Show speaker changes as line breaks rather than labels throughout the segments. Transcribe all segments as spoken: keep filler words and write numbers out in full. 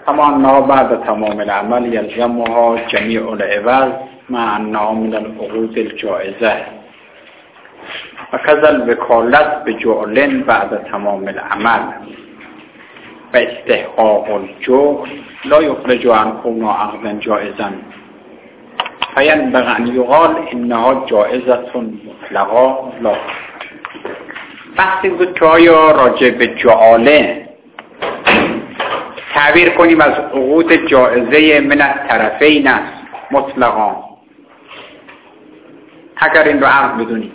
اما انها بعد تمام العمل یلزمها جمیع العوض مع انها من العقود الجائزه و کذا الوکالت بجعل بعد تمام العمل و استحقاق الجعل لا یخرج عن كون عقدا جائزا فینبغی ان یقال انها جائزه مطلقه لا. بحثی بود که آیا راجع به جعاله تعبیر کنیم از عقود جائزه من الطرفین است مطلقا، اگر این رو عقد بدونیم،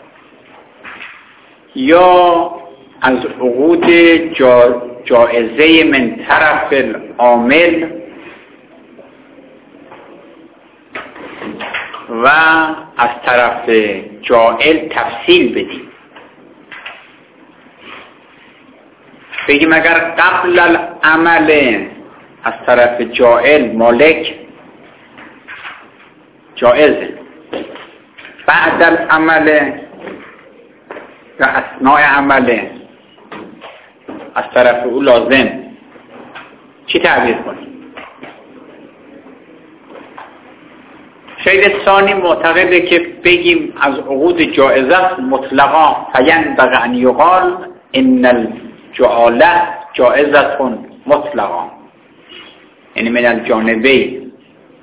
یا از عقود جا جائزه من طرف العامل و از طرف جائل تفصیل بدیم. بگیم اگر قبل العمل از طرف جائل مالک جائزه، بعد العمل و اثناء عمل از طرف او لازم، چی تعبیر کنیم؟ شیخ ثانی معتقده که بگیم از عقود جائزه مطلقا فینبغی ان یقال ان الجعاله جائزه مطلقا، یعنی من الجانبین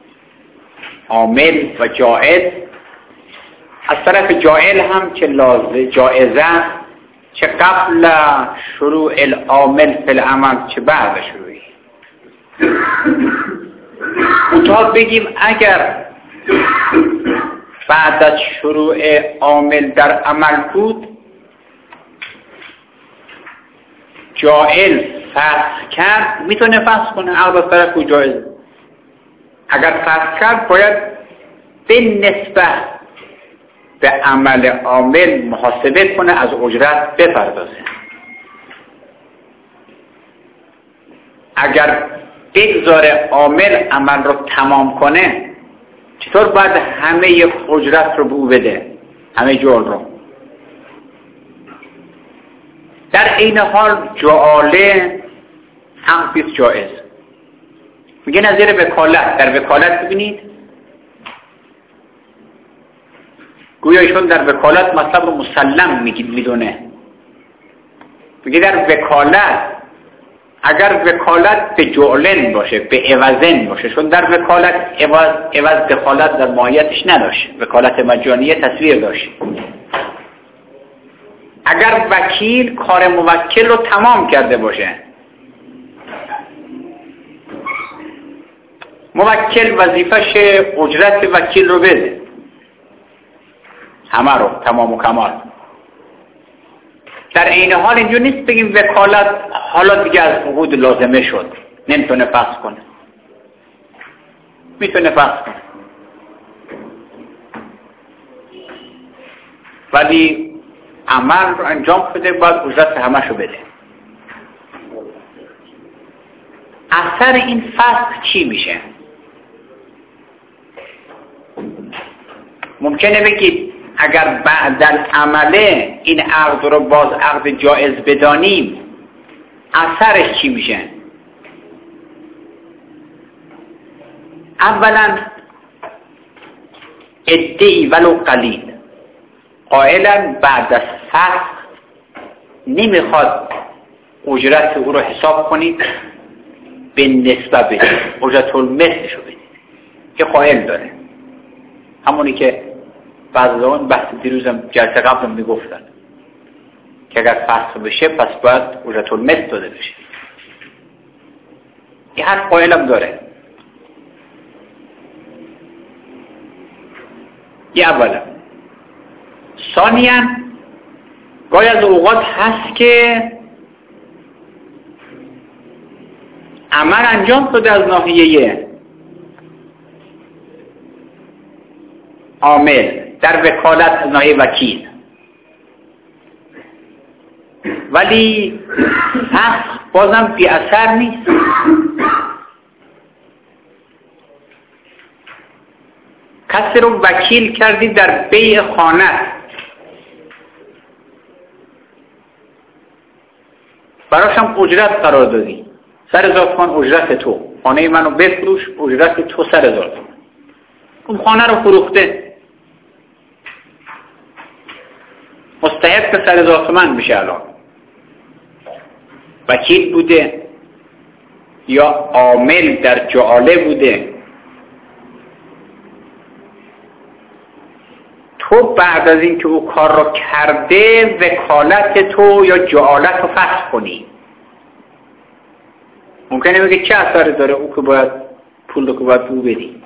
عامل و جائز، از طرف جائل هم که لازم جائزه چه قبل شروع العامل فی العمل چه بعد شروعی. منتها بگیم اگر بعد از شروع عامل در عمل بود جائل فسخ کرد، میتونه فسخ کنه عقد از طرف او جائز. اگر فسخ کرد باید به نسبت به عمل عامل محاسبه کنه، از اجرت بپردازه. اگر بگذاره عامل عمل رو تمام کنه، چطور باید همه اجرت رو به او بده، همه جول رو؟ در این حال جعاله عقد جائز. میگه نظیر وکالت، در وکالت ببینید گویا ایشون در وکالت مطلب رو مسلم میدونه. میگه در وکالت اگر وکالت به جعلن باشه، به عوضن باشه، چون در وکالت عوض عوض دخالت در ماهیتش نداشت، وکالت مجانیه تصویر داشت. اگر وکیل کار موکل رو تمام کرده باشه، موکل وظیفش اجرت وکیل رو بده، همه رو تمام و کمال. در این حال اینجور نیست بگیم وکالت حالا دیگه از عقود لازمه شد نمیتونه فسخ کنه، میتونه فسخ کنه، ولی عمل رو انجام بده، باید اجرت همه شو بده. اثر این فسخ چی میشه؟ ممکنه بگید اگر بعد العمله این عقد رو باز عقد جائز بدانیم اثرش چی میشه؟ اولا ادعی ولو قلیل، قائلا بعد از فسخ نمیخواد اجرت او رو حساب کنید، به نسبت بدید، اجرت المثلش رو بدید که قائل داره، همونی که بعض اون بحث دیروزم جلسه قبلم میگفتن که اگر فسخ بشه پس باید اجرت المثل داده بشه. این حق قائلم داره. یه اولا. ثانیاً گاهی از اوقات هست که عمل انجام شده از ناحیه عامل در وکالت از ناحیه وکیل، ولی فسخ بازم بی اثر نیست. کسی رو وکیل کردی در بیع خانه، براشم اجرت قرار دادی، سر هزار تومان اجرت تو، خانه منو بفروش، اجرت تو سر هزار تومان. اون خانه رو فروخته، مستحق سر هزار تومان میشه. الان وکیل بوده یا عامل در جعاله بوده، تو بعد از این که او کار رو کرده وکالت تو یا جعالت رو فسخ کنی. ممکنه بگه چه اثری داره او که باید پول رو که باید او بدی.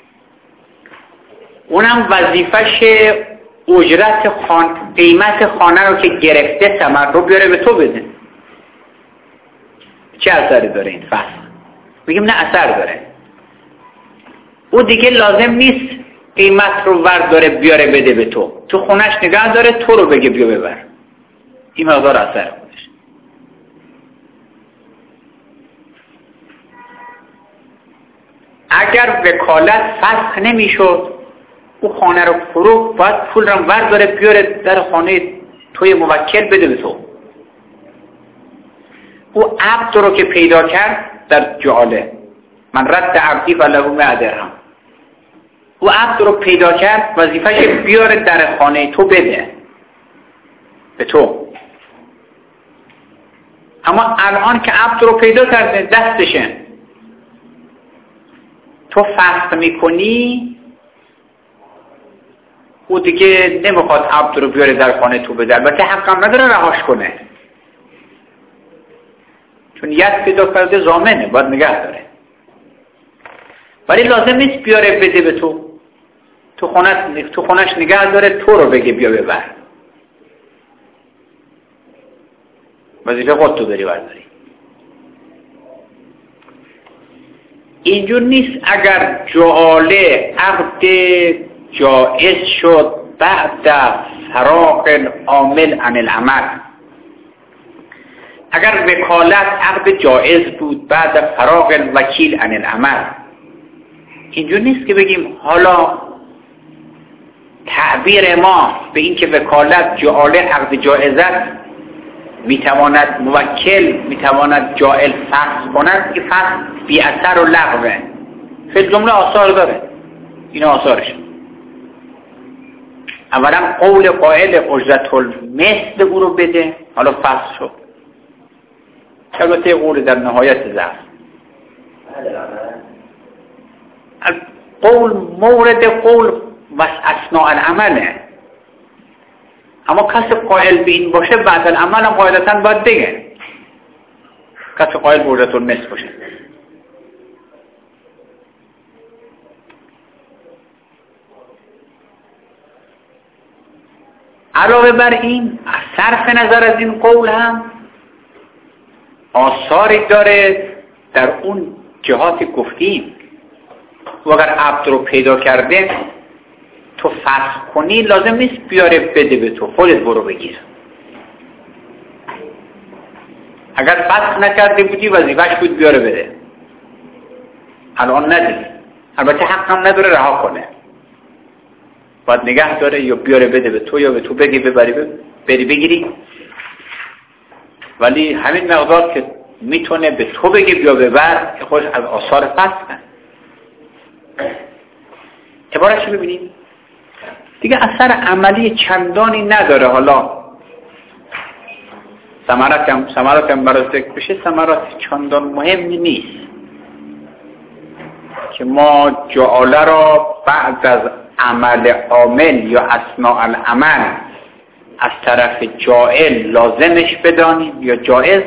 اونم وظیفش اجرت خان... قیمت خانه رو که گرفته ثمر رو بیاره به تو بده. چه اثری داره این فسخ؟ میگیم نه اثر داره. او دیگه لازم نیست قیمت رو ورداره بیاره بده به تو، تو خونش نگه داره، تو رو بگه بیا ببر. این مقدار اثر خودش. اگر وکالت فسخ نمیشد، او خانه رو فروخت، باید پول رو ورداره بیاره در خانه توی موکل بده به تو. او عبد رو که پیدا کرد در جعاله، من رد عبدی فله مئة درهم، او عبد رو پیدا کرد، وظیفه‌ش بیاره در خانه تو بده به تو. اما الان که عبد رو پیدا کرده دستشه، تو فسخ میکنی، او دیگه نمیخواد عبد رو بیاره در خانه تو بده. البته حقم نداره رهاش کنه، چون ید پیدا کرده ضامنه، باید نگه داره. ولی لازم نیست بیاره بده به تو، تو خونش تو خونش نگه داره، تو رو بگه بیا ببر. وظیفه خود تو داری برداری. اینجور نیست اگر جعاله عقد جائز شد بعد فراغ العامل عن العمل. اگر وکالت عقد جائز بود بعد فراغ الوکیل عن العمل، اینجور نیست که بگیم حالا تعبیر ما به این که وکالت جعاله عقد جائزت میتواند موکل میتواند جائل فسخ کند، که فسخ بی اثر و لغوه. فی جمله آثار داره، این آثارش. اولا قول قائل اجرت المثل او رو بده، حالا فسخ شد. البته قول در نهایت ضعف. قول مورد قول و اثناء العمله، اما کسی قائل به این باشه بعد العمل هم قاعدتا باید بگه. کسی قائل به اجرت المثل باشه. علاوه بر این، صرف نظر از این قول هم آثاری داره در اون جهات گفتیم. و اگر عبد رو پیدا کرده تو فسخ کنی، لازم نیست بیاره بده به تو، خودت برو بگیر. اگر فسخ نکرده بودی وظیفه‌اش بود بیاره بده، الان نداری. البته حق هم نداره رها کنه، باید نگه داره یا بیاره بده به تو یا به تو بگی ببری بری بگیری. ولی همین مقدار که میتونه به تو بگی بیا ببر، خودش از آثار فسخه. عبارتش ببینید دیگه اثر عملی چندانی نداره. حالا ثمرات هم ثمرات هم برای ذکر بشه، ثمرات چندان مهمی نیست که ما جعاله را بعد از عمل عامل یا اثناء العمل از طرف جائل لازمش بدانیم یا جائز.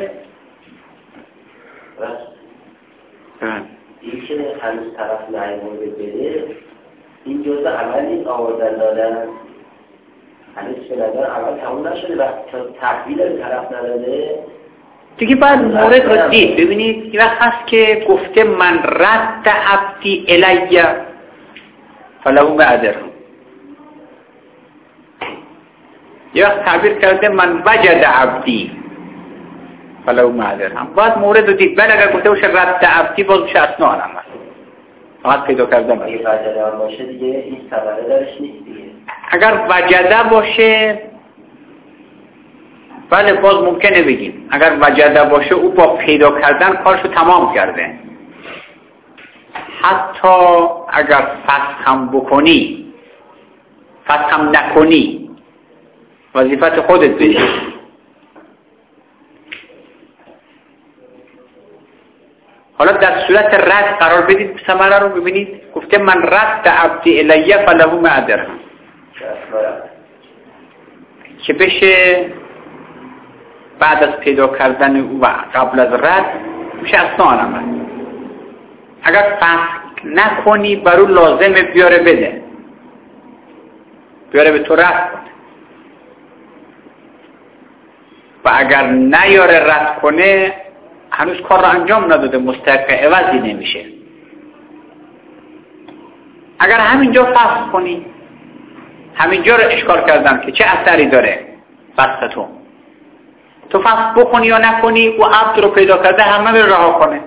این که هنوز طرف نایمون بده، این جزء عملی آوردن دادن، هنوز به نظر عمل تموم نشده و تحویل به طرف نداده
دیگه. بعد مورد رو دید. ببینید یه وقت هست که گفته من رد عبدی الیه فله مئة درهم، یه وقت تعبیر کرده من وجد عبدی فله مئة درهم. بعد مورد رو دید. بعد اگر گفته باشه رد عبدی، باز میشه اثناء العمل، فقط پیدا کردم.
اگه وجده باشه دیگه این ثمره درش نیست دیگه.
اگر وجده باشه بله باز ممکنه بگیم. اگر وجده باشه او با پیدا کردن کارشو تمام کرده. حتی اگر فسخ هم بکنی، فسخ هم نکنی، وظیفت خودت بدی. حالا در صورت رد قرار بدید ثمره رو ببینید. گفته من رد عبدی الیه فله معدر، که بشه بعد از پیدا کردن او و قبل از رد میشه اصلا عمل. اگر فسخ نکنی برو لازمه بیاره بده، بیاره به تو رد کنه، و اگر نیاره رد کنه هنوز کار رو انجام نداده، مستحق عوضی نمیشه. اگر همینجا فسخ کنی، همینجا رو اشکال کردم که چه اثری داره فسخ تو، تو فسخ بکنی یا نکنی او عبد رو پیدا کرده همه رو رها کنه.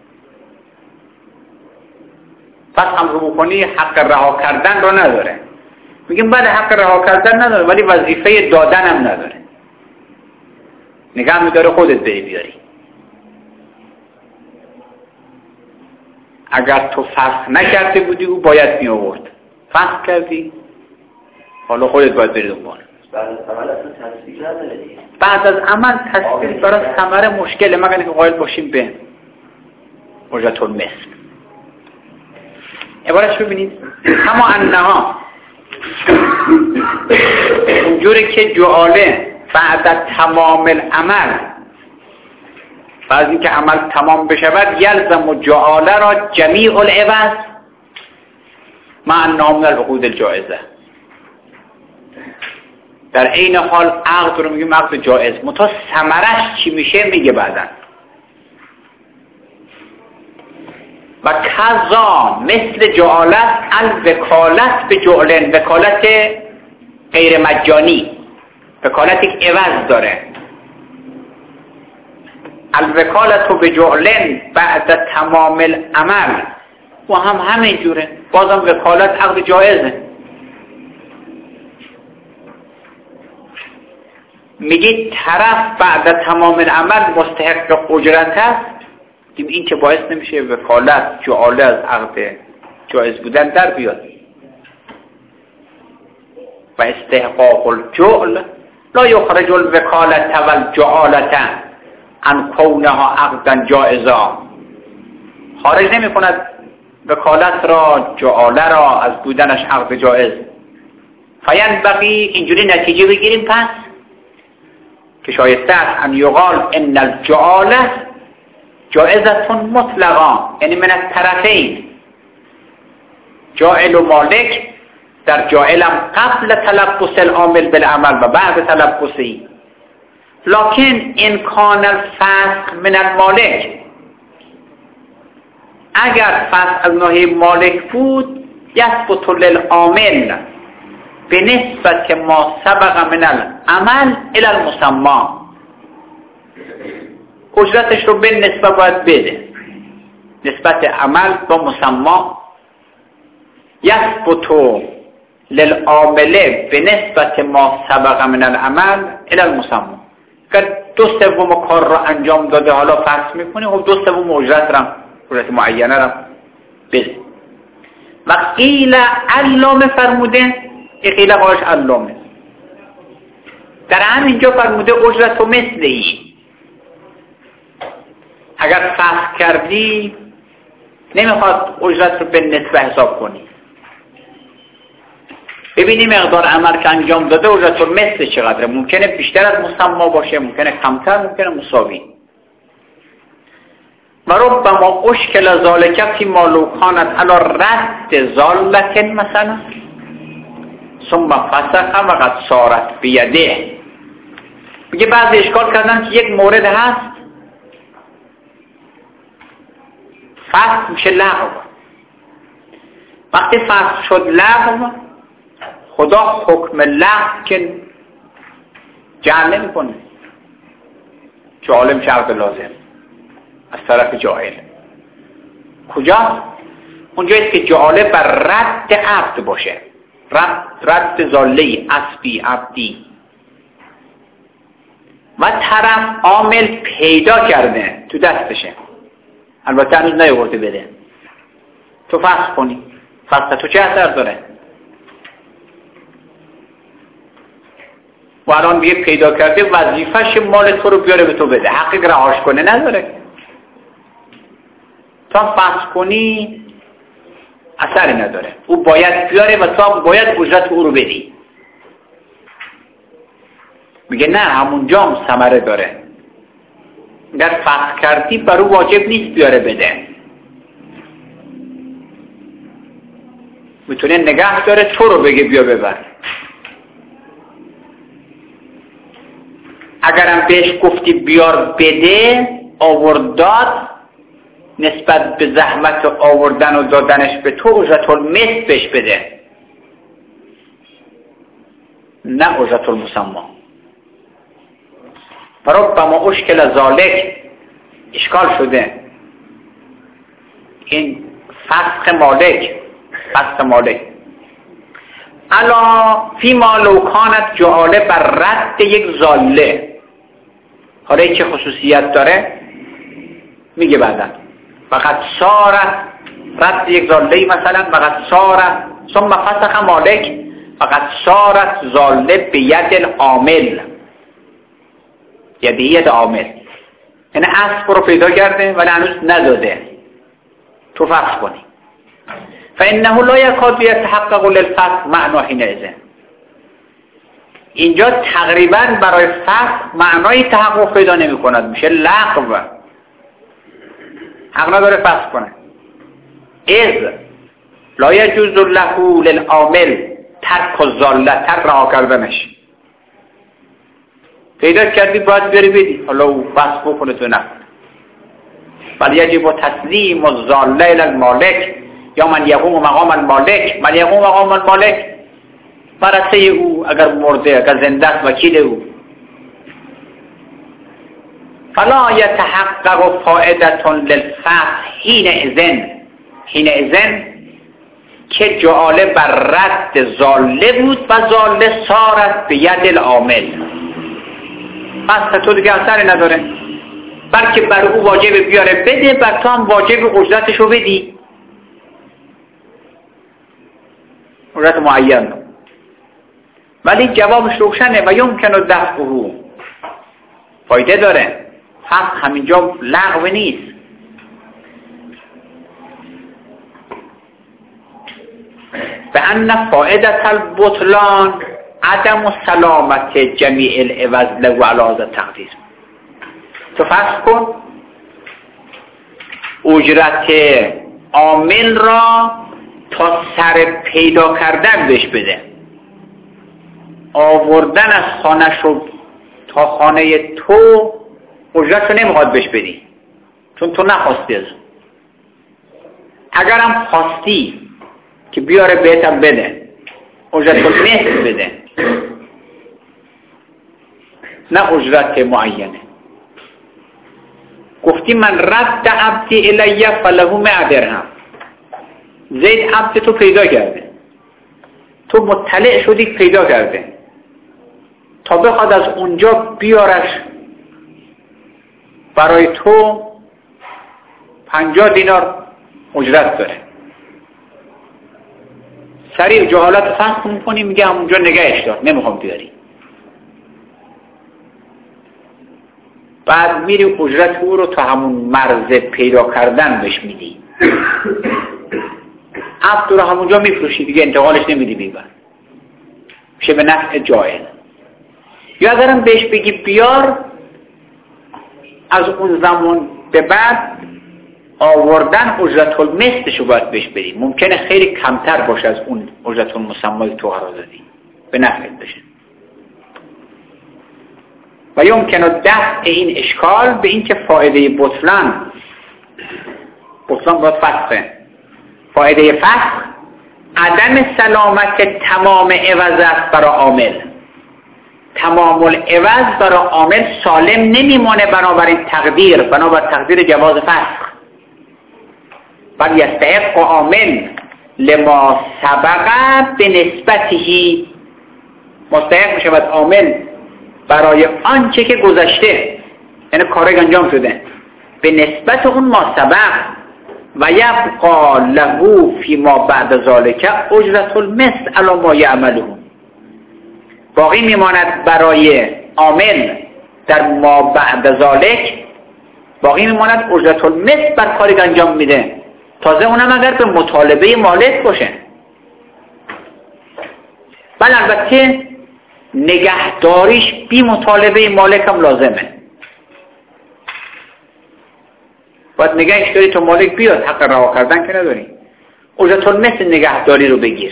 فسخ هم رو بکنی حق رها کردن رو نداره. میگیم بعد حق رها کردن نداره ولی وظیفه دادن هم نداره، نگاه میداره خودت بری بیاری. اگر تو فسخ نکرده بودی او باید می آورد، فسخ کردی حالا خودت باید بری دنبال. بعد از عمل تصویر برای ثمره مشکله، مگر اینکه قائل باشیم به اجرت المثل. عبارتش ببینید، اما انها اونجوری که جعاله بعد تمام العمل، بعد اینکه عمل تمام بشود، یلزم و جعاله را جمیع العوض مع انها من العقود الجائزه. در عین حال عقد رو میگیم عقد جائز، متا ثمرش چی میشه میگه بعدن. و کذا مثل جعالت الوکالت به جعلن، وکالت غیر مجانی، وکالت یک عوض داره. الوکالت به جعلن بعد تمام العمل و هم همین جوره، بازم وکالت عقد جایزه. میگی طرف بعد تمام العمل مستحق اجرت است، این که باعث نمیشه وکالت جعاله از عقد جایز بودن در بیاد. و استحقاق الجعل لا یخرج الوکالت والجعالت عن کونها عقدا جائزا، خارج نمی کند وکالت را جعاله را از بودنش عقد جائز. فینبغی اینجوری نتیجه بگیریم پس که شایسته است ان یقال ان الجعاله جائزه مطلقا، یعنی من الطرفین، جاعل و مالک در جاعلم قبل تلبس العامل بالعمل و بعد تلبسی. لکن ان کان الفسخ من المالک، اگر فسخ از ناحیه مالک بود، یثبت للعامل به نسبت ما سبق من العمل الى المسمى، اجرتش رو به نسبت باید بده، نسبت عمل با مسمى. یثبت للعامل به نسبت ما سبق من العمل الى المسمى. اگر دو سوم کار رو انجام داده حالا فسخ میکنه، خب دو سوم اجرت رو، اجرت معینه رو بده. و قیل علامه فرموده، قیل قاش علامه در همینجا فرموده اجرت و مثل ای، اگر فسخ کردی نمیخواد اجرت رو به نسبه حساب کنی، ببینی مقدار عمل که انجام داده اجرت و مثل چقدره، ممکنه بیشتر از مسمى باشه، ممکنه کمتر، ممکنه مساوی. و ربما اشکل ذالک فی ما لو کانت علی رد ذالک مثلا ثم فسخ و قد صارت بیده. میگه بعضی اشکال کردن که یک مورد هست فسخ میشه لغو، وقتی فسخ شد لغو خدا حکم لغو که جعل نمی کنه، جعل میشه عقد لازم از طرف جاهل. کجا؟ اونجاییست که جعاله بر رد عبد باشه، رد, رد ظاله اسبی عبدی. و طرف عامل پیدا کرده تو دستشه، البته هنوز نیاورده بده، تو فسخ کنی، فسخ تو چه اثر داره؟ و الان دیگه پیدا کرده وظیفه‌ش مال تو رو بیاره به تو بده، حقی رهاش کنه نداره. تا فسخ کنی اثری نداره، او باید بیاره و تو باید اجرت او رو بدی. میگه نه، همونجا هم ثمره داره. اگر فسخ کردی بر او واجب نیست بیاره بده، میتونه نگه داره تو رو بگه بیا ببر. اگرم بهش گفتی بیار بده، آورداد، نسبت به زحمت آوردن و دادنش به تو اجرت المثل بهش بده، نه اجرت المسمى. فربما اشکل ذالک، اشکال شده این فسخ مالک، فسخ مالک الا فیما لو کانت جعاله بر رد یک ضاله. حالا چه خصوصیت داره میگه بعدا، فقط سارت رد یک ضاله مثلا، فقط سارت ثم فسخ مالک، فقط سارت ضاله به ید العامل، یا به ید عامل، یعنی اسب رو پیدا کرده ولی هنوز نداده، تو فسخ کنی. فانه لا یکاد یتحقق للفسخ معنا حینئذ. اینجا تقریبا برای فسخ معنای تحقق پیدا نمی کند، میشه لغو، حق نداره فسخ کنه. اذ لا یجوز له للعامل ترک الضاله، ترک رها کردنش. پیدا کردی باید بری بدی، حالا او فسخ بکنه تو نه، بل یجب تسلیم الضاله الی المالک، یا من یقوم مقام المالک. من یقوم مقام المالک ورثه او، اگر مرده اگر زنده است وکیل او. فلا یتحقق فائدة للفسخ حینئذ، حینئذ که جعاله بر رد ضاله بود و ضاله صارت به ید العامل. فسخ تو دیگه اثری نداره، بلکه بر او واجب بیاره بده، بر تو هم واجب اجرتشو بدی، اجرت معین. ولی جوابش روشنه و یمکن دفعه، فایده داره. فسخ همینجا لغو نیست. به ان فائدة البطلان عدم سلامت جمیع العوض له علی هذا التقدیر. تو فسخ کن، اجرت عامل را تا سر پیدا کردن بهش بده، آوردن از خانه شو تا خانه تو اجرت رو نمیخواد بهش بدی، چون تو نخواستی از. اگرم خواستی که بیاره بهتم بده، اجرت رو مثل بده، نه اجرت معینه. گفتی من رد عبدی الیه فله مئة درهم، زید عبد تو پیدا کرده، تو مطلع شدی پیدا کرده، تا بخواد از اونجا بیارش برای تو پنجاه دینار اجرت داره. سریع جهالت فسخ میکنی، میگه همونجا نگهش دار، نمیخوام بیاری. بعد میری اجرت او رو تا همون مرز پیدا کردن بهش میدی، عبد رو همونجا میفروشی، دیگه انتقالش نمیدی بیبر، میشه به نفع جائل. یا اگرم بهش بگی بیار، از اون زمان به بعد آوردن اجرت المثلشو باید بهش بدی، ممکنه خیلی کمتر باشه از اون اجرت المسمى تو قرار دادی، به نفعت بشه. و یمکن دفع این اشکال به این که فایده بطلان، بطلان باید فسخه، فایده فسخ عدم سلامت تمام عوض است برای عامل. تمام العوض برای عامل سالم نمیمونه بنابراین تقدیر، بنابر تقدیر جواز فسخ. بل یستحق عامل لما سبق به نسبته، مستحق میشه باید عامل برای آنچه که گذشته، یعنی کارای انجام شده، به نسبت اون ما سبق و یبقا له فی ما بعد ذالک اجرت المثل علی ما یعمله، باقی میماند برای عامل در ما بعد ذالک، باقی میماند اجرت المثل بر کاری که انجام میده، تازه اونم اگر به مطالبه مالک باشه. بله البته نگهداریش بی مطالبه مالک هم لازمه، باید نگهش داری تا مالک بیاد، حق رها کردن که نداری. اجرت المثل نگهداری رو بگیر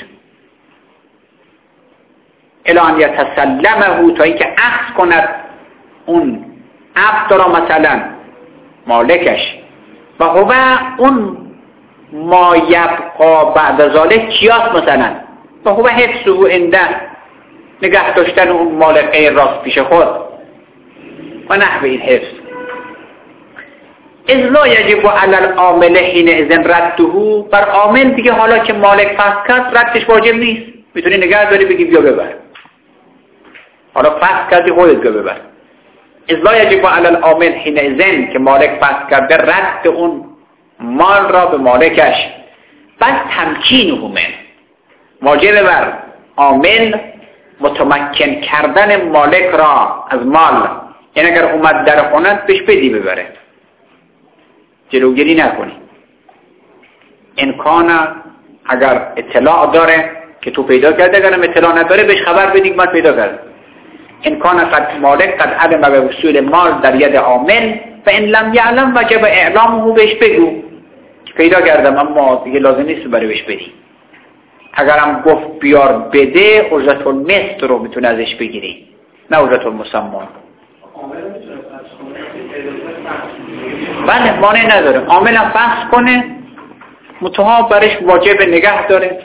الی ان یتسلمه، تا اینکه اخذ کند اون عبد را مثلا مالکش، و هو اون ما یبقا بعد ذالک چیاست مثلا، و هو حفظه عنده، نگه داشتن اون مال غیر راست پیش خود و نحو این حفظ. اذ لا یجب علی العامل حینئذ رده، بر عامل دیگه حالا که مالک فسخ کرد ردش واجب نیست، میتونی نگه داری بگی بیا ببر، حالا فسخ کردی خودت بیا ببر. اذ لا یجب علی العامل حینئذ، که مالک فسخ کرده رد اون مال را به مالکش، بل تمکینه من، واجب بر عامل متمکن کردن مالک را از مال، یعنی اگر اومد در خونت بهش بدی ببره، جلوگیری نکنی. امکان اگر اطلاع داره که تو پیدا کرده، اگرم اطلاع نداره بهش خبر بدی من پیدا کردم. امکان قد مالک قد عدم به وصول مال در ید عامل، و ان لم یعلم وجب اعلامه، بهش بگو پیدا کردم اما دیگه لازم نیست برای بهش بدی. اگرم گفت بیار بده، اجرت المثل رو میتونه ازش بگیری، نه اجرت المسمى. بله مانع نداره، عاملم فسخ کنه، متها برش واجب نگه داره،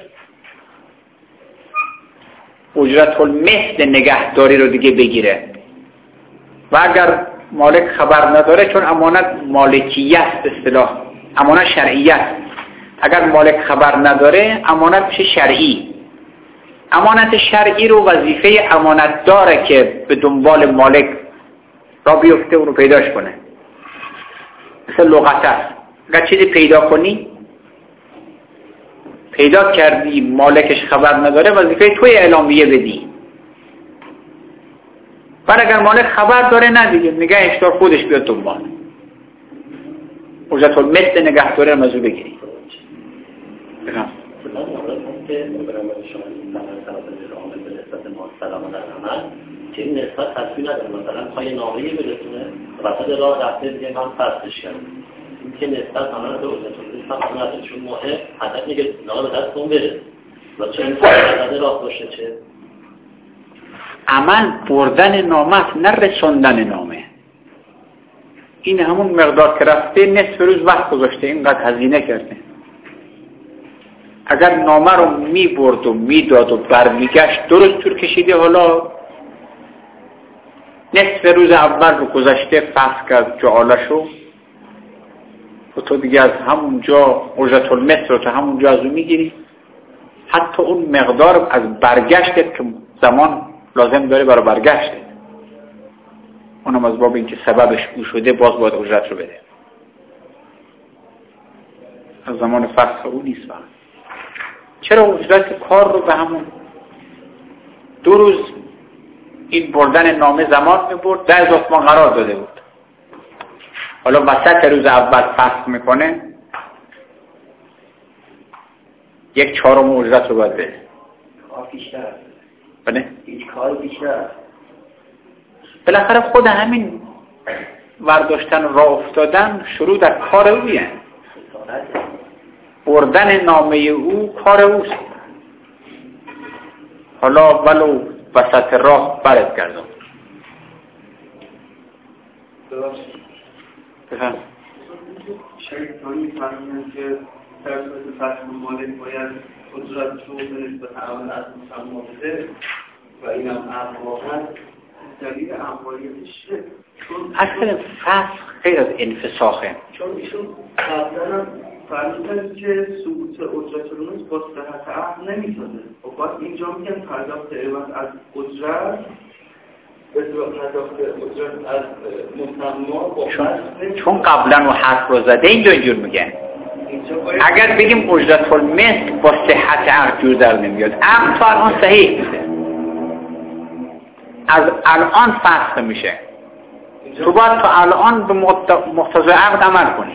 اجرت المثل نگهداری رو دیگه بگیره. و اگر مالک خبر نداره، چون امانت مالکیت به اصطلاح امانت شرعیت، اگر مالک خبر نداره امانت میشه شرعی. امانت شرعی رو وظیفه امانت داره که به دنبال مالک را بیفته، اون رو پیداش کنه. مثل لغت است، اگر چیزی پیدا کنی، پیدا کردی مالکش خبر نداره، وظیفه توی اعلامیه بدی. بعد اگر مالک خبر داره ندیگه، نگهش دار، خودش بیاد دنبال. اجرت المثل نگهداری رو مزو بگیری. بگم
که این نسبت تصویر نداره، مثلا پای نامه‌ای برسونه وسط راه رفته دیگه من فصلش کردم، این که نسبت همه رو اجرتون هم نداره، چون ماه حدت میگه نامه به دست اون برسه و چه این فصل راه باشه، چه
عمل بردن نامه نه رسوندن نامه. این همون مقدار که رفته نصف روز وقت گذاشته، اینقدر هزینه کرده. اگر نامه رو میبرد و میداد و برمیگشت درست طور کشیده، حالا نصف روز اول رو گذشته فسخ کرد جعالشو، و تو دیگه از همونجا اجرت المثل رو تا همونجا از اون میگیری، حتی اون مقدار از برگشتت که زمان لازم داره برای برگشتت، اونم از باب اینکه سببش او شده باز باید اجرت رو بده. از زمان فسخ او نیست فقط. چرا اجرت کار رو به همون دو روز این بردن نامه زمان میبرد، ده هزار تومان قرار داده بود، حالا وسط روز اول فسخ میکنه، یک چهارم اجرت رو باید بده.
کار بیشتر
بله؟
هیچ کار بیشتر.
بالاخره خود همین ورداشتن راه افتادن شروع در کار اویه، بردن نامه او کار اوست، حالا ولو وسط راه برد کردم. بفهم
شیطانی فرمودن که در صورت فتح مالک باید اجرت رو به نسبت اول از مسمى بده و این هم اقواقا دلیل اموالیتش چه؟
اصل فسخ غیر از انفساخه.
چون ایشون قبلا هم فرمودن که ثبوت اجرت رو با صحت عقل نمیتونه، و باید اینجا میگن پرداخت عوض از اجرت
چون, چون قبلا و حرف رو زده اینجا اینجور میگن. اگر بگیم اجرت المثل با صحت عقد جور در نمیاد، عقد تا الان صحیح بوده، از الان فسخ میشه، تو باید تا الان به مقتضای عقد عمل کنی.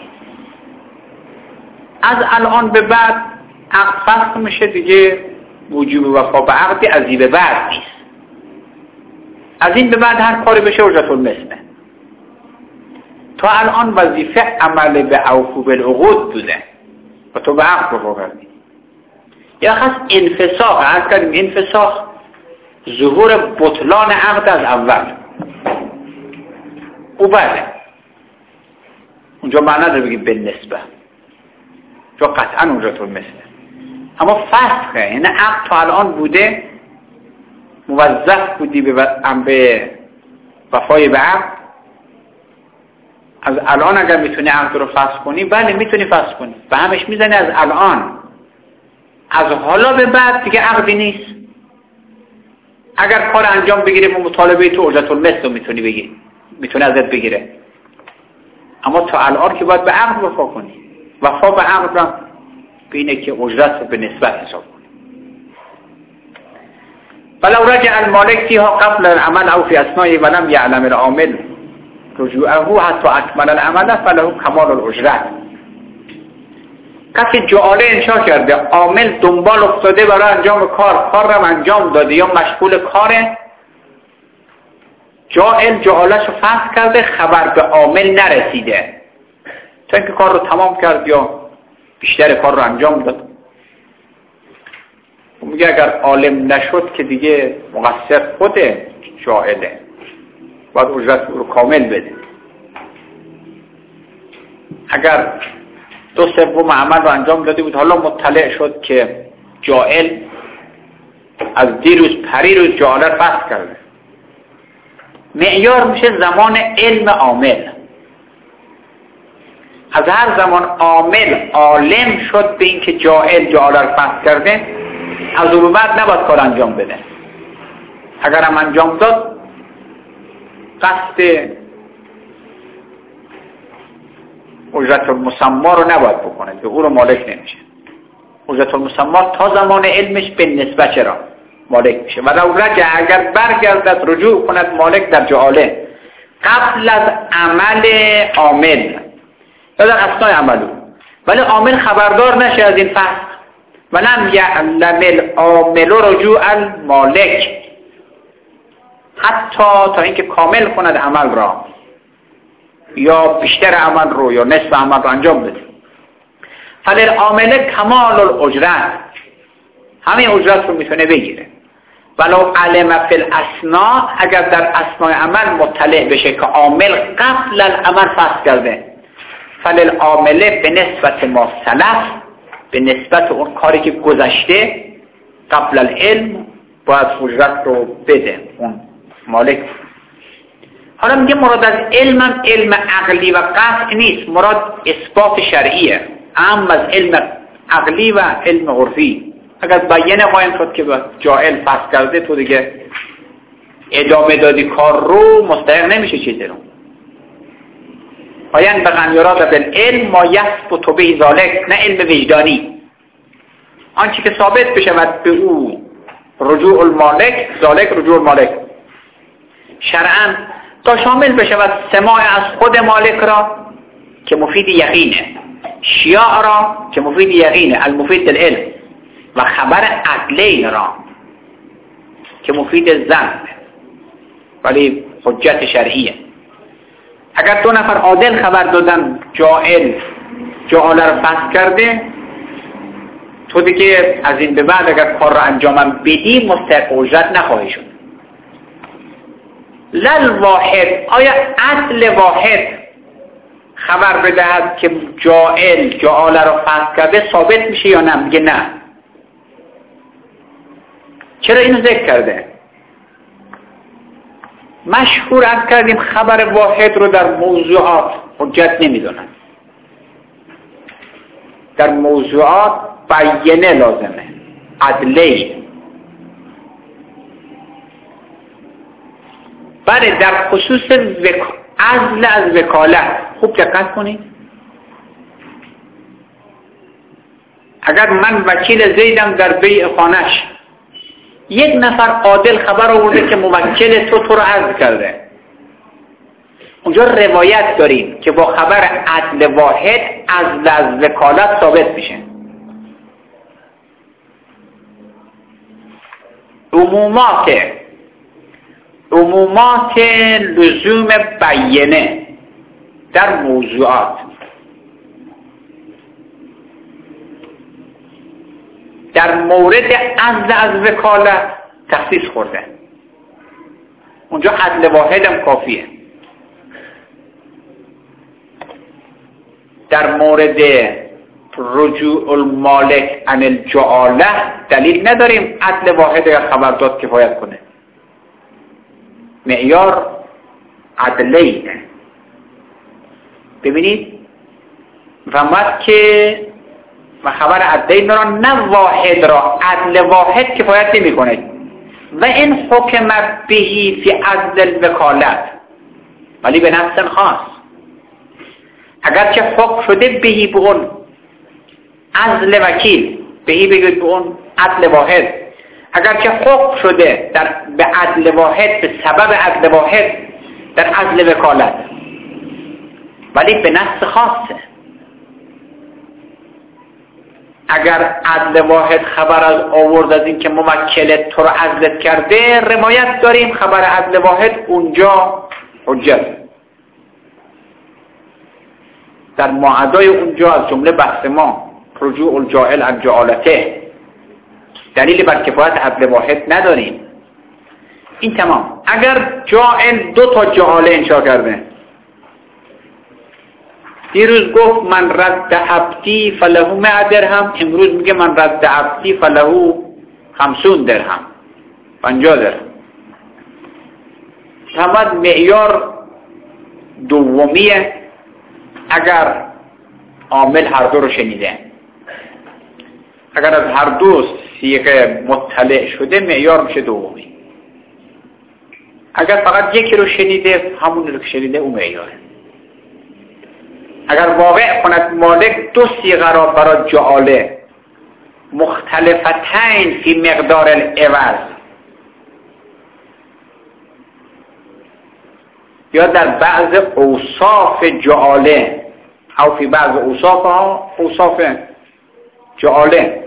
از الان به بعد عقد فسخ میشه دیگه، وجوب وفا به عقدی از این به بعد نیست. از این به بعد هر کاری بشه اجرت المثله. تا الان وظیفه عمل به اوفو بالعقود بوده و تو به عقد وفا کردی. یا خاص انفساخ، عرض کردیم انفساخ ظهور بطلان عقد از اول، او بعده اونجا معنی داره بگیم به نسبه، چون قطعا اجرت المثله. اما فسخه، یعنی عقد تا الان بوده، موظف بودی به به وفای به عقد، از الان اگر میتونی عقد رو فسخ کنی، بله میتونی فسخ کنی، به همش میزنی از الان. از حالا به بعد دیگه عقدی نیست. اگر کار انجام بگیره با مطالبه تو اجرت المثل رو میتونی بگیری، میتونه ازت بگیره، اما تا الان که باید به عقد وفا کنی. وفا به عقد هم بینه که اجرت رو به نسبت حساب کنی. ولو رجع المالک فيها قبل العمل او في اثناء ولم يعلم العامل رجوعه حتى اكمل العمل فله کمال الاجرت. کسی جعاله انشا کرده، عامل دنبال افتاده برای انجام کار، کار رو انجام داده یا مشغول کاره، جاعل جعالش رو فسخ کرده، خبر به عامل نرسیده تا اینکه کار رو تمام کرد یا بیشتر کار رو انجام داد. میگه اگر عالم نشد که دیگه مقصر خود جاعله، باید اجرت رو کامل بده. اگر دو سوم عمل رو انجام داده بود، حالا مطلع شد که جاعل از دیروز پریروز جاعله رو فسخ کرده، معیار میشه زمان علم عامل. از هر زمان عامل عالم شد به این که جاعل جاعله رو فسخ کرده، از اون بعد نباید کار انجام بده. اگر هم انجام داد، قصد اجرت المسمى رو نباید بکنه، به او رو مالک نمیشه. اجرت المسمى تا زمان علمش به نسبت چرا مالک میشه. ولو رجع، اگر برگردد رجوع کند مالک در جعاله قبل از عمل عامل یا در اثناء عملو، ولی عامل خبردار نشه از این فسخ، ولم یعلم العامل رجوع المالک، حتی تا اینکه کامل کند عمل را یا بیشتر عمل رو یا نصف عمل رو انجام بده. فللعامل کمال الاجرت، همه اجرت رو میتونه بگیره. ولو علم فی الاسنا، اگر در اسنای عمل مطلع بشه که عامل قبل العمل فسخ کرده، فللعامل به نسبت ما سلف، به نسبت اون کاری که گذشته قبل العلم باید اجرت رو بده اون مالک. حالا میگه مراد از علمم علم عقلی و قطع نیست، مراد اثبات شرعیه، اما از علم عقلی و علم عرفی. اگر بیانه قایم شد که جاهل فسخ کرده، تو دیگه ادامه دادی کار رو، مستحق نمیشه چیزی رو. آیان بغن یراد بالعلم ما یثبت به ذالک، نه علم وجدانی، آنچه که ثابت بشود به او رجوع المالک، ذالک رجوع المالک شرعاً، تا شامل بشود سماع از خود مالک را که مفید یقینه، شیاع را که مفید یقینه المفید العلم، و خبر عدلین را که مفید ظن ولی حجت شرعیه. اگر دو نفر عادل خبر دادن جاهل جاهل رو فسخ کرده، تو دیگه از این به بعد اگر کار رو انجامم بدی مستحق اجرت نخواهی شد. لل واحد، آیا عدل واحد خبر بدهد که جاهل جاهل رو فسخ کرده ثابت میشه یا نه؟ میگه نه. چرا اینو ذکر کرده؟ مشهور از کردیم خبر واحد رو در موضوعات حجت نمیدونن، در موضوعات بیانه لازمه، عدلی. بله در خصوص وک... عزل از وکالت خوب دقت کنید. اگر من وکیل زیدم در بیع خانش، یک نفر عادل خبر آورده که موکل تو تو رو عزل کرده، اونجا روایت داریم که با خبر عدل واحد عزل از وکالت ثابت میشه. عمومات عمومات لزوم بیانه در موضوعات در مورد عزل از وکالت تخصیص خورده، اونجا عدل واحد هم کافیه. در مورد رجوع المالک عن الجعاله دلیل نداریم عدل واحد یا خبرداد کفایت کنه. معیار عدلی. ببینید فهمت که و خبر عدلی میران نه واحد را، عدل واحد کفایت نمی کنه. و این حکم بهی فی عدل الوکالت، ولی به نفس خاص. اگر که حکم شده بهی به اون عزل وکیل، بهی بگید به اون عدل واحد. اگر که حکم شده در به عدل واحد، به سبب عدل واحد در عزل وکالت، ولی به نفس خاصه. اگر عدل واحد خبر از آورد از این که موکلت تو رو عزلت کرده، روایت داریم خبر عدل واحد اونجا حجت. در معادای اونجا از جمله بحث ما رجوع الجاهل عن جعالته، دلیل بر کفایت عدل واحد نداریم. این تمام. اگر جاهل دو تا جعاله انشا کرده، دیروز گفت من رد عبدی فله مئة درهم، امروز میگه من رد عبدی فله خمسون درهم، پنجاه درهم. همه معیار دومیه. اگر عامل هر دو رو شنیده، اگر از هر دو صیغه مطلع شده، معیار میشه دومی. اگر فقط یکی رو شنیده، همون رو که شنیده اون معیاره. اگر واقع کند مالک دو صیغه را برای جعاله مختلفتین فی مقدار العوض، یا در بعض اوصاف جعاله او فی بعض اوصاف ها اوصاف جعاله.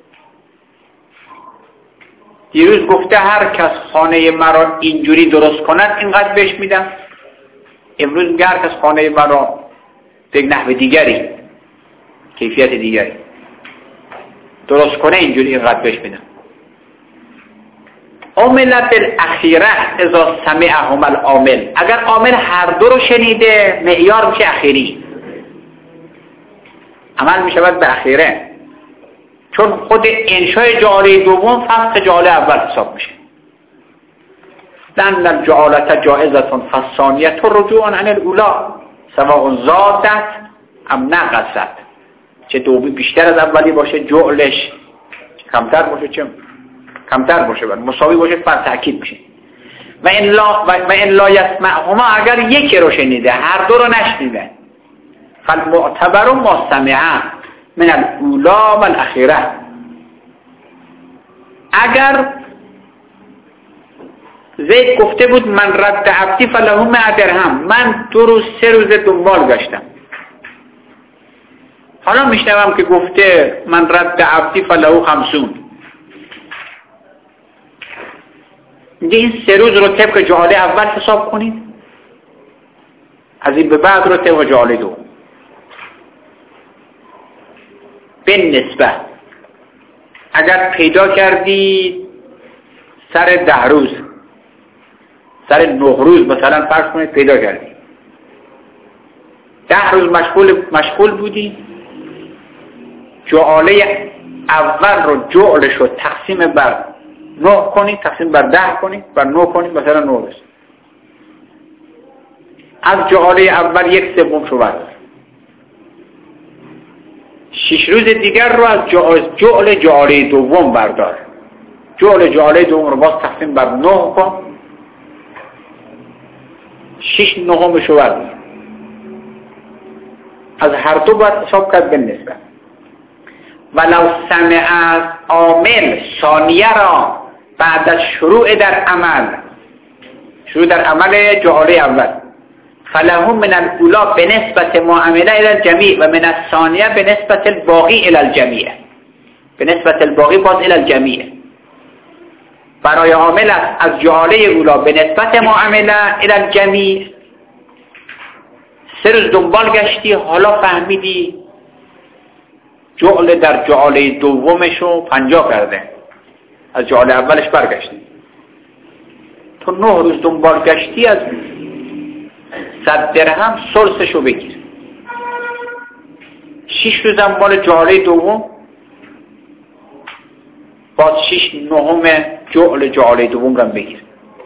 دیروز گفته هر کس خانه مرا اینجوری درست کند اینقدر بهش میدم، امروز میگه هر کس خانه مرا به نحو دیگری، کیفیت دیگری درست کنه اینجوری اینقدر بهش میدم. عامل بالاخیره اذا سمعهم العامل، اگر عامل هر دو رو شنیده، معیار میشه اخیری، عمل میشود به اخیره، چون خود انشای جعاله دوم فسخ جعاله اول حساب میشه. لأن الجعالة جائزة فالثانية رجوع عن الاولى سواء زادت ام نقصت، چه دومی بیشتر از اولی باشه، جعلش کمتر باشه، چه کمتر باشه، بر مساوی باشه، بر تأکید میشه. و ان لا و ان لا یسمعهما، اگر یکی رو شنیده هر دو رو نشنیده، فالمعتبر ما سمع من الاولی و الاخیره. اگر زید گفته بود من رد عبدی فله مئة درهم، من دو روز سه روز دنبال گشتم، حالا میشنوم که گفته من رد عبدی فله خمسون، میگه این سه روز رو طبق جعاله اول حساب کنید، از این به بعد رو طبق جعاله دو. به نسبت اگر پیدا کردی سر ده روز، سر نه روز مثلا فرض کنید پیدا کردی، ده روز مشغول مشغول بودی، جعاله اول رو جعلش رو تقسیم بر نه کنید، تقسیم بر ده کنید، بر نه کنید، مثلا نه روز. از جعاله اول یک سوم رو بردار، شش روز دیگر رو از جعل جعاله دوم بردار، جعل جعاله دوم رو باز تقسیم بر نه کن، شش نهمشو بردار. از هر دو باید حساب کرد به نسبت. ولو سمع از عامل ثانیه را بعد از شروع در عمل، شروع در عمل جعاله اول، فلهم من الاولا به نسبت ما عمله الى الجمیع و من الثانیه به نسبت الباقی الى الجمیع، به نسبت الباقی باز الى الجمیع. برای عامل است از جعاله اولا به نسبت ما عمله الى الجمیع. سه روز دنبال گشتی، حالا فهمیدی جعل در جعاله دومشو پنجاه کرده، از جعاله اولش برگشتی. تو نه روز دنبال گشتی، از صد درهم سلسشو بگیر. شش روز دنبال جعاله دوم، باز شش نهم جعل جعاله دوم رو بگیر.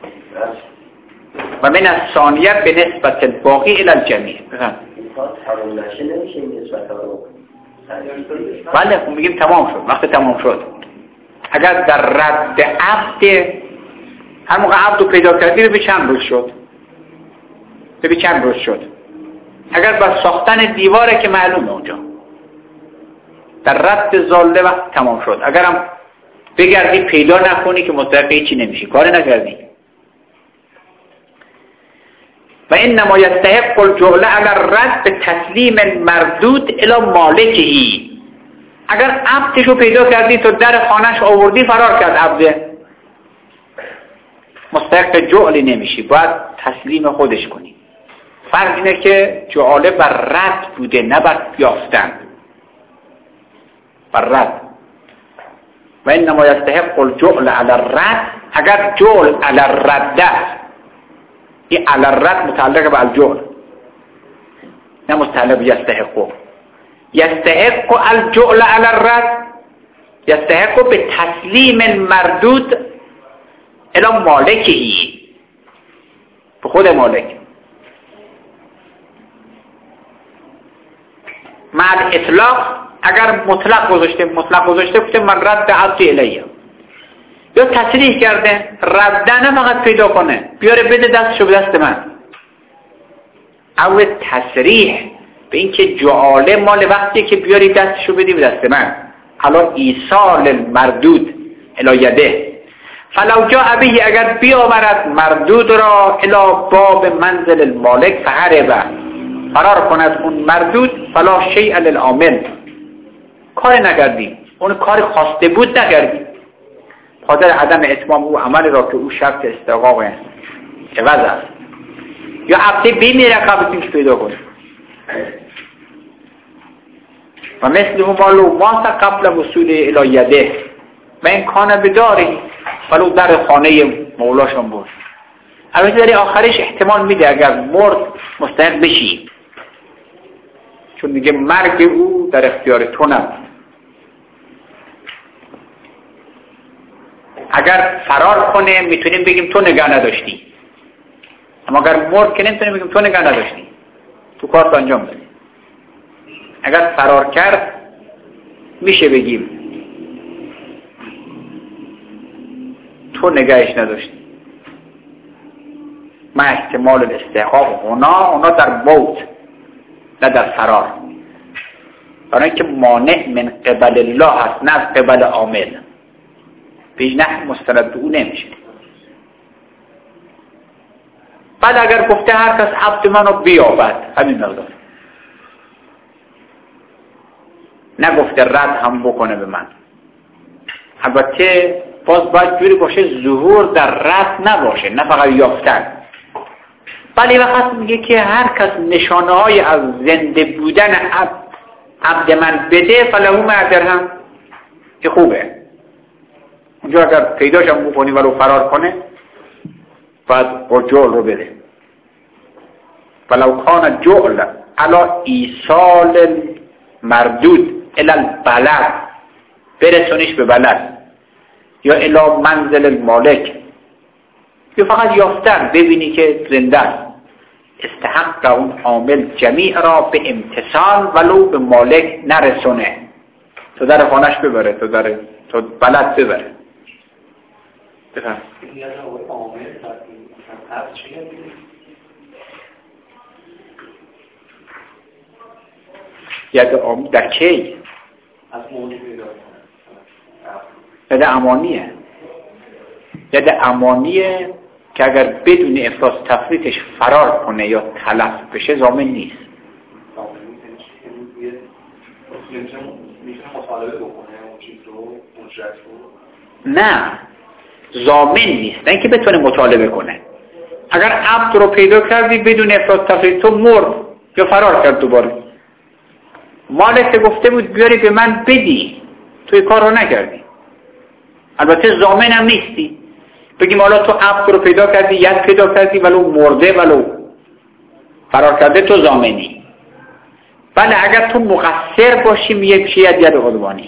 و من از ثانیه به نسبت باقی الى الجمیع. بله خب میگیم تمام شد. وقت تمام شد اگر در رد عبد، هر موقع عبد رو پیدا کردی به چند روز شد، به چند روز شد. اگر بر ساختن دیواره که معلومه اونجا در رد ظاله وقت تمام شد. اگرم بگردی پیدا نکنی که مستحق هیچی نمیشی، کاری نکردی. و انما یستحق الجعل علی الرد به تسلیم المردود الی مالکهی. اگر عبدشو پیدا کردی تو در خانهش آوردی، فرار کرد عبده، مستحق جعلی نمیشی، باید تسلیم خودش کنی. فرق اینه که جعاله بر رد بوده نه بر یافتن، بر رد. و انما یستحق الجعل علی الرد، اگر جعل علی الرد است، این علی الرد متعلق به الجعل نه متعلق به یستحق. یستحق الجعل علی الرد، یستحق به تسلیم المردود الی مالکهی، به خود مالک. مع اطلاق، اگر مطلق گذاشته، مطلق گذاشته گفته من رد عبدی الیه، یا تصریح کرده رد نه فقط پیدا کنه بیاره بده دستشو به دست من، او تصریح به این که جعاله مال وقتی که بیاری دستشو بدی به دست من، حالا ایصال المردود الی یده. فلو جاء به، اگر بیاورد مردود را الی باب منزل المالک فهرب، فرار کند اون مردود، فلا شیء للعامل، کار نکردی، اون کار خواسته بود نکردی، خاطر عدم اتمام او عمل را که او شرط استحقاق عوض است. یا عبده بمیره قبل اینکه پیدا کنه. و مثل هم مالو ماست قبل وصول الی یده و این کانه بداری، ولو در خانه مولاشون بود. البته در آخرش احتمال میده اگر مرد مستحق بشی، چون میگه مرگ او در اختیار تو نبود. اگر فرار کنه میتونیم بگیم تو نگاه نداشتی، اما اگر مرد که نمیتونیم بگیم تو نگاه نداشتی، تو کارت انجام دادی. اگر فرار کرد میشه بگیم تو نگاهش نداشتی. ما احتمال الاستحقاق اونا اونا در موت نه در فرار، برای اینکه مانع من قبل الله هست نه از قبل عامل، پیش نه مستند به او نمیشه. بعد اگر گفته هر کس عبد منو بیابد، همین مقدار، نگفته رد هم بکنه به من. البته باز باید جوری باشه ظهور در رد نباشه، نه فقط یافتن. ولی وقت میگه که هر کس نشانه های از زنده بودن عبد, عبد من بده فلهو مع درهم، که خوبه. اونجا اگر پیداش هم بکنی ولو فرار کنه بعد با جعل رو بده. ولو کان جعل علا ایصال مردود الی البلد، برسونیش به بلد، یا الی منزل المالک، یا فقط یافتن ببینی که زنده است، استحق اون عامل جمیع را به امتثال ولو به مالک نرسونه، تو در خانش ببره، تو در تو بلد ببره. بفهم ید عام در کی؟
از موضوع پیدا
ید امانیه ید امانیه که اگر بدون افراط تفریطش فرار کنه یا تلف بشه ضامن نیست.
میتونه مطالبه بکنه اون چیز رو، اجرت رو؟
نه، ضامن نیست، نه اینکه بتونه مطالبه کنه. اگر عبد رو پیدا کردی بدون افراط تفریط، تو مرد یا فرار کرد دوباره، مالک گفته بود بیاری به من بدی، توی کار رو نکردی، البته ضامن هم نیستی. بگیم حالا تو عبد رو پیدا کردی، ید پیدا کردی، ولو مرده ولو فرار کرده، تو ضامنی. بله اگر تو مقصر باشی میگه چی ید ید عدوانی،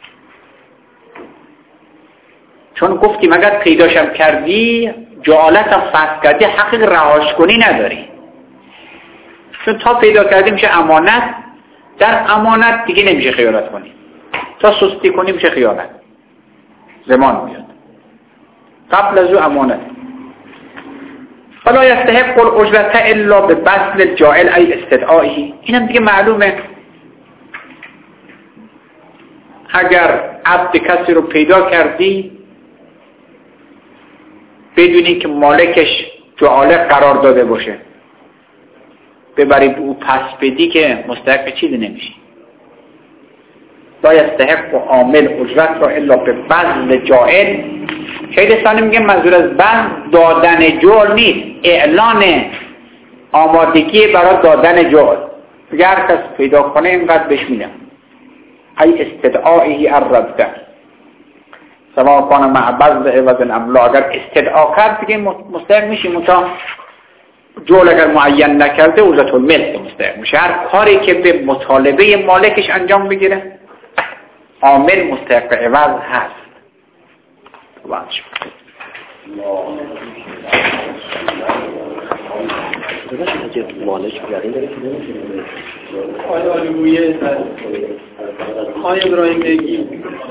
چون گفتیم اگر پیداشم کردی جعالتم فسخ کردی، حقیق رهاش کنی نداری، چون تا پیدا کردی میشه امانت. در امانت دیگه نمیشه خیانت کنی، تا سستی کنی میشه خیانت، زمان میاد. قبل از او امانت. فلا یستحق الاجرت الا ببذل الجاعل ای استدعائه. اینم دیگه معلومه، اگر عبد کسی رو پیدا کردی بدونی که مالکش جعاله قرار داده باشه، ببری به او پس بدی که مستحق چیزی نمیشی. لا یستحق عامل اجرت را الا به بذل جاعل. شیخ ثانی میگه منظور از بذل دادن جعل نیست، اعلان آمادگی برای دادن جعل. اگر هر کس پیدا کنه اینقدر بهش میدم. ای استدعائه الرده سما کنه مع بذل عوض الاملا. اگر استدعا کرد دیگه مستحق میشی، متا جعل اگر معین نکرده اجرت الملک مستحق میشه. هر کاری که به مطالبه مالکش انجام بگیره عامل مستحق عوض هست. واجب
مالک یقین داره که نمیشه.
آیا آلوگویه آیا ابراهیم بگی